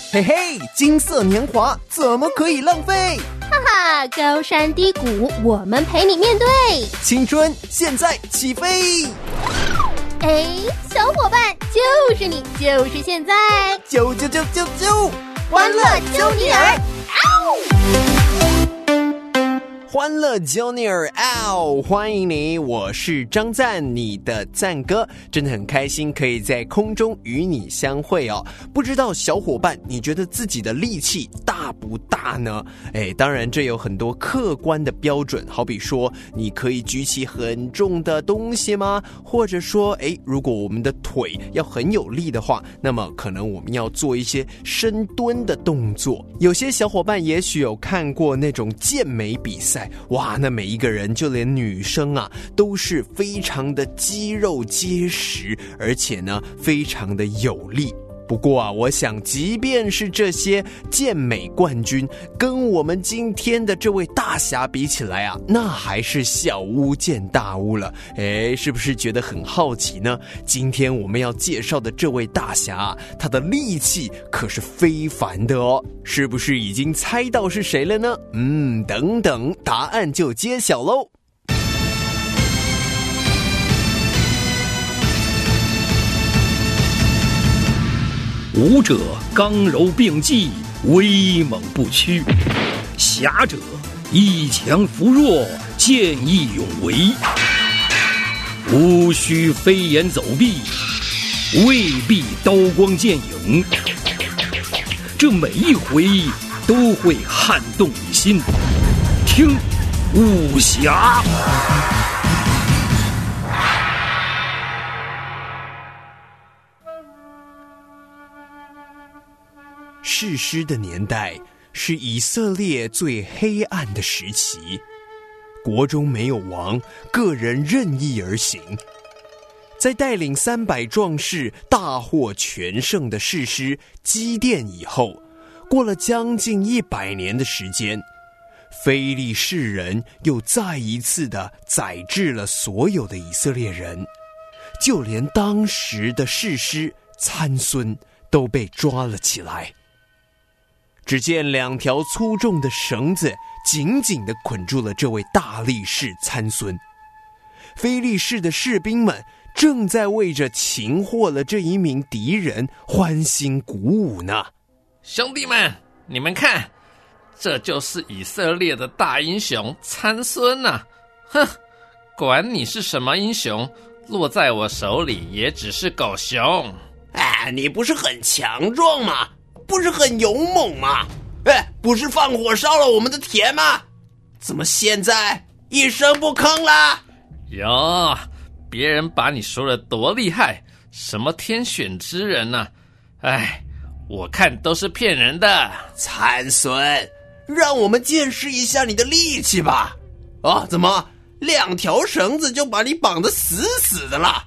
嘿嘿，金色年华怎么可以浪费？ 哈哈，高山低谷，我们陪你面对。 青春现在起飞！ 哎，小伙伴，就是你，就是现在， 啾！ 欢乐揪尼尔， 欢乐揪尼尔欢迎你，我是张赞，你的赞哥，真的很开心可以在空中与你相会哦。不知道小伙伴，你觉得自己的力气大不大呢？当然这有很多客观的标准，好比说你可以举起很重的东西吗？或者说如果我们的腿要很有力的话，那么可能我们要做一些深蹲的动作。有些小伙伴也许有看过那种健美比赛，哇，那每一个人就连女生啊都是非常的肌肉结实，而且呢非常的有力。不过啊，我想即便是这些健美冠军跟我们今天的这位大侠比起来啊，那还是小巫见大巫了。是不是觉得很好奇呢？今天我们要介绍的这位大侠啊，他的力气可是非凡的哦。是不是已经猜到是谁了呢？等等，答案就揭晓咯。 武者刚柔并济，威猛不屈；侠者以强扶弱，见义勇为。无需飞檐走壁，未必刀光剑影，这每一回都会撼动你心。听武侠。 士师的年代是以色列最黑暗的时期，国中没有王，个人任意而行。在带领300壮士大获全胜的士师基甸以后，过了将近100年的时间，非利士人又再一次的宰制了所有的以色列人，就连当时的士师参孙都被抓了起来。只见2条粗重的绳子紧紧地捆住了这位大力士参孙。非利士的士兵们正在为着擒获了这一名敌人欢欣鼓舞呢。 兄弟们，你们看，这就是以色列的大英雄参孙啊！哼，管你是什么英雄，落在我手里也只是狗熊。 你不是很强壮吗？不是很勇猛吗？不是放火烧了我们的田吗？怎么现在一声不吭啦？ 哟，别人把你说的多厉害，什么天选之人啊，我看都是骗人的。 参孙，让我们见识一下你的力气吧。怎么2条绳子就把你绑得死死的了？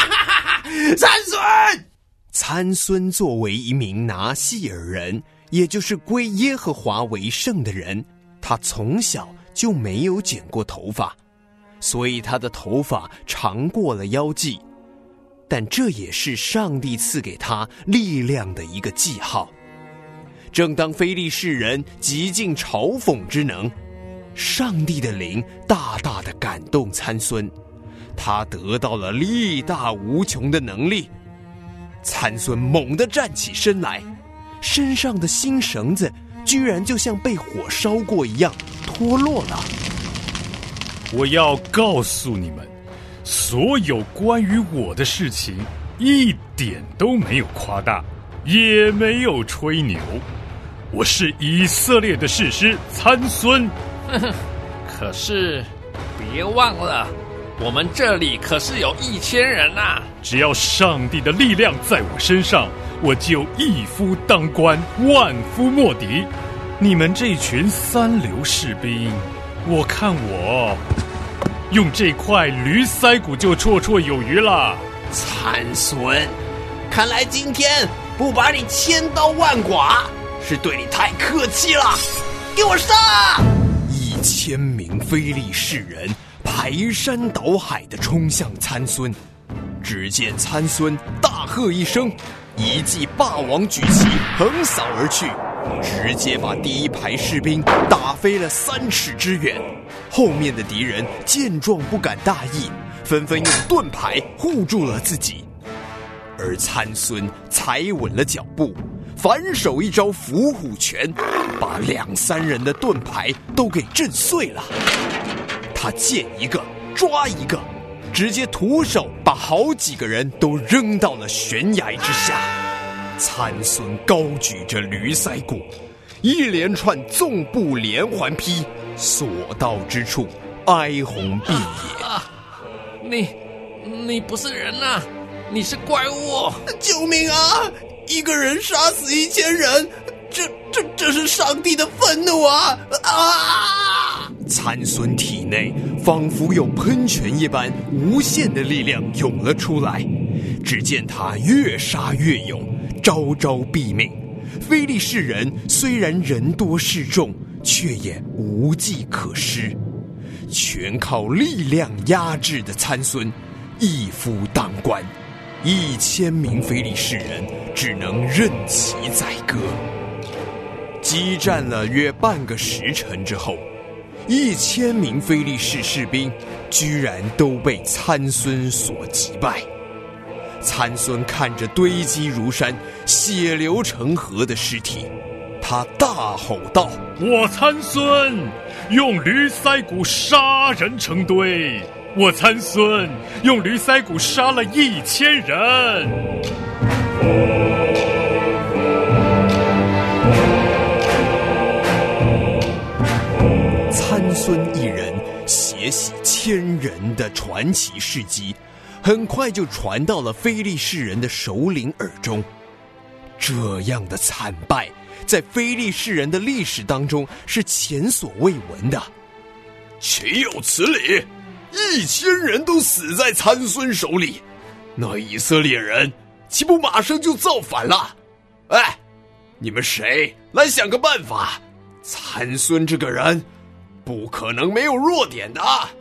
参孙作为一名拿细尔人，也就是归耶和华为圣的人，他从小就没有剪过头发，所以他的头发长过了腰际。但这也是上帝赐给他力量的一个记号。正当非利士人极尽嘲讽之能，上帝的灵大大的感动参孙，他得到了力大无穷的能力。参孙猛地站起身来，身上的新绳子居然就像被火烧过一样脱落了。 我要告诉你们，所有关于我的事情一点都没有夸大，也没有吹牛。我是以色列的士师参孙。 可是别忘了，我们这里可是有1000人啊！ 只要上帝的力量在我身上，我就一夫当关，万夫莫敌。你们这群3流士兵，我看我用这块驴腮骨就绰绰有余了。 参孙，看来今天不把你千刀万剐，是对你太客气了。给我上 ！1000名非利士人排山倒海地冲向参孙，只见参孙大喝一声： 一记霸王举旗横扫而去，直接把第一排士兵打飞了3尺之远。后面的敌人见状不敢大意，纷纷用盾牌护住了自己。而参孙踩稳了脚步，反手一招伏虎拳，把2、3人的盾牌都给震碎了。他见一个抓一个，直接徒手把好几个人都扔到了悬崖之下。参孙高举着驴腮骨，一连串纵步连环劈，所到之处哀鸿遍野。 你不是人啊，你是怪物！ 救命啊！一个人杀死1000人，这是上帝的愤怒啊！ 参孙体内仿佛有喷泉一般无限的力量涌了出来，只见他越杀越勇，招招毙命。非利士人虽然人多势众，却也无计可施。全靠力量压制的参孙一夫当关，1000名非利士人只能任其宰割。激战了约半个时辰之后，1000名非利士士兵居然都被参孙所击败。参孙看着堆积如山、血流成河的尸体，他大吼道：“ 我参孙用驴腮骨杀人成堆，我参孙用驴腮骨杀了1000人。” 参孙一人血洗1000人的传奇事迹，很快就传到了非利士人的首领耳中。这样的惨败，在非利士人的历史当中是前所未闻的。 岂有此理！1000人都死在参孙手里，那以色列人岂不马上就造反了？哎，你们谁来想个办法？参孙这个人不可能没有弱点的。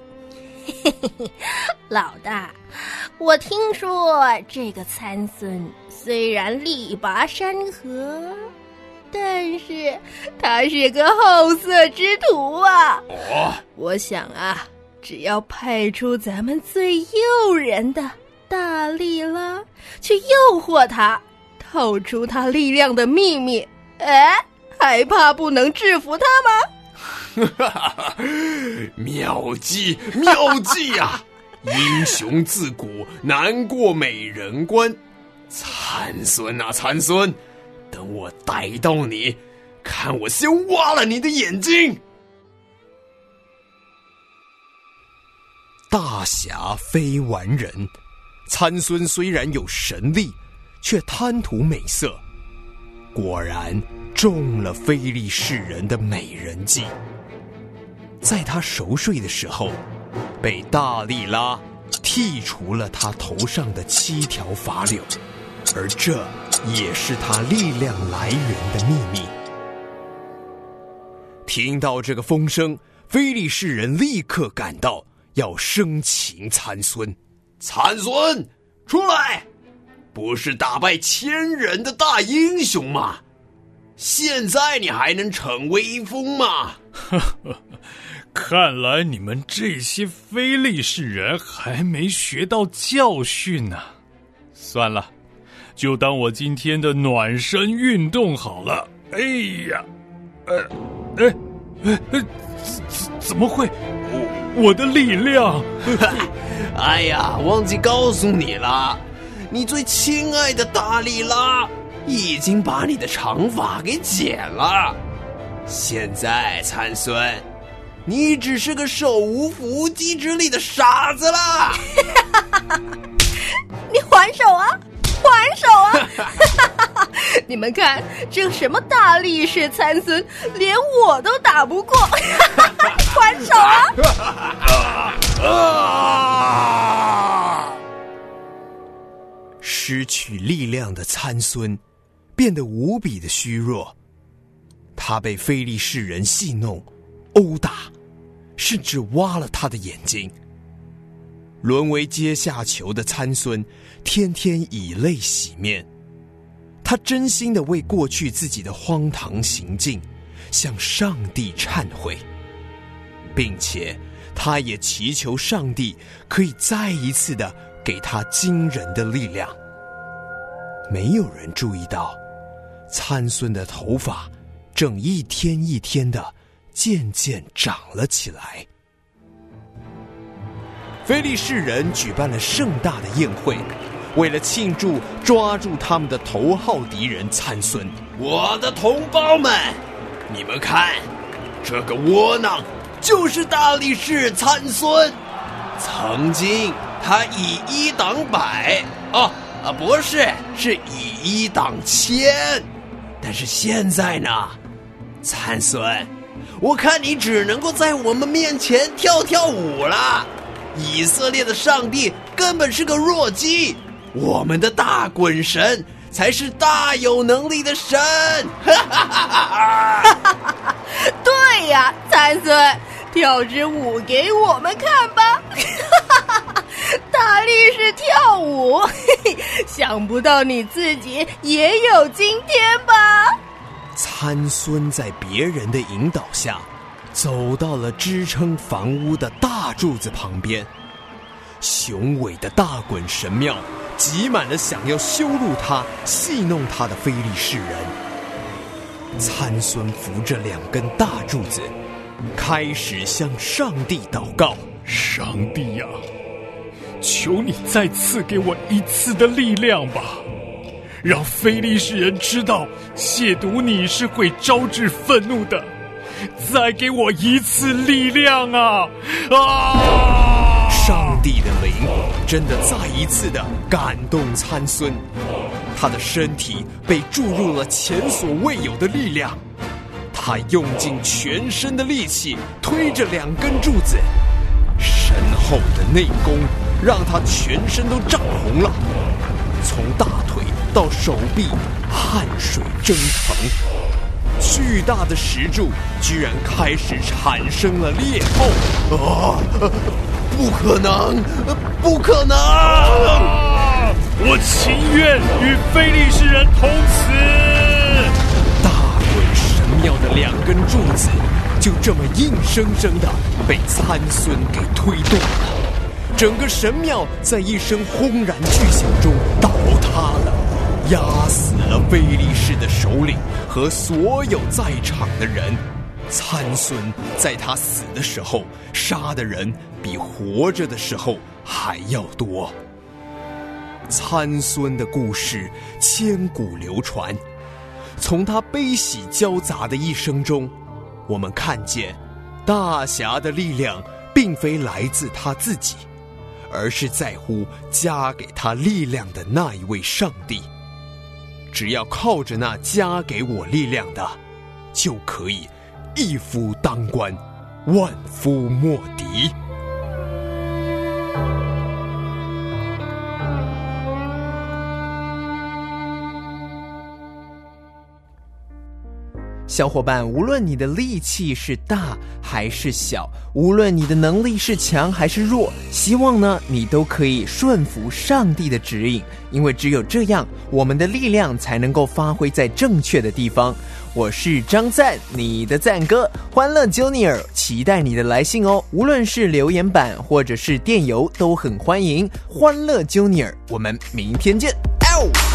老大，我听说这个参孙虽然力拔山河，但是他是个好色之徒啊。我想啊，只要派出咱们最诱人的大利拉去诱惑他，套出他力量的秘密，还怕不能制服他吗？ 妙计呀！英雄自古难过美人关。参孙啊参孙，等我逮到你，看我先挖了你的眼睛！ 大侠非完人，参孙虽然有神力，却贪图美色，果然中了非利士人的美人计。在他熟睡的时候，被大利拉剔除了他头上的7条发柳，而这也是他力量来源的秘密。听到这个风声，非利士人立刻赶到，要生擒参孙。 参孙，出来！不是打败1000人的大英雄吗？现在你还能逞威风吗？ 看来你们这些非利士人还没学到教训呢。算了，就当我今天的暖身运动好了。哎呀，怎么会？我的力量！ 哎呀，忘记告诉你了，你最亲爱的大利拉已经把你的长发给剪了。现在参孙，你只是个手无缚鸡之力的傻子啦！ 你还手啊！还手啊！你们看，这什么大力士参孙，连我都打不过！还手啊！失去力量的参孙变得无比的虚弱，他被非利士人戏弄、殴打，甚至挖了他的眼睛。沦为阶下囚的参孙天天以泪洗面， 他真心的为过去自己的荒唐行径向上帝忏悔，并且他也祈求上帝可以再一次的给他惊人的力量。没有人注意到，参孙的头发正一天一天的渐渐长了起来。非利士人举办了盛大的宴会，为了庆祝抓住他们的头号敌人参孙。 我的同胞们，你们看，这个窝囊就是大力士参孙。曾经他以一挡百，不是以一挡千。但是现在呢，参孙，我看你只能够在我们面前跳跳舞了。以色列的上帝根本是个弱鸡，我们的大滚神才是大有能力的神。 对呀，参孙，跳支舞给我们看吧。大力士跳舞，想不到你自己也有今天吧？ 参孙在别人的引导下走到了支撑房屋的大柱子旁边，雄伟的大滚神庙挤满了想要羞辱他、戏弄他的非利士人。参孙扶着2根大柱子，开始向上帝祷告： 上帝呀，求你再赐给我一次的力量吧，让非利士人知道亵渎你是会招致愤怒的。再给我一次力量啊！ 上帝的灵真的再一次的感动参孙，他的身体被注入了前所未有的力量。他用尽全身的力气推着2根柱子，深厚的内功让他全身都涨红了，从大腿到手臂，汗水蒸腾。巨大的石柱居然开始产生了裂缝！ 不可能，不可能！ 我情愿与非利士人同死。 大滚神庙的2根柱子就这么硬生生的被参孙给推动了，整个神庙在一声轰然巨响中倒塌了，压死了非利士的首领和所有在场的人。参孙在他死的时候杀的人比活着的时候还要多。参孙的故事千古流传，从他悲喜交杂的一生中，我们看见大侠的力量并非来自他自己，而是在乎加给他力量的那一位上帝。只要靠着那加给我力量的，就可以一夫当关，万夫莫敌。小伙伴，无论你的力气是大还是小，无论你的能力是强还是弱，希望呢你都可以顺服上帝的指引，因为只有这样，我们的力量才能够发挥在正确的地方。我是张赞，你的赞哥，欢乐 Junior， 期待你的来信哦，无论是留言板或者是电邮都很欢迎。欢乐 Junior， 我们明天见。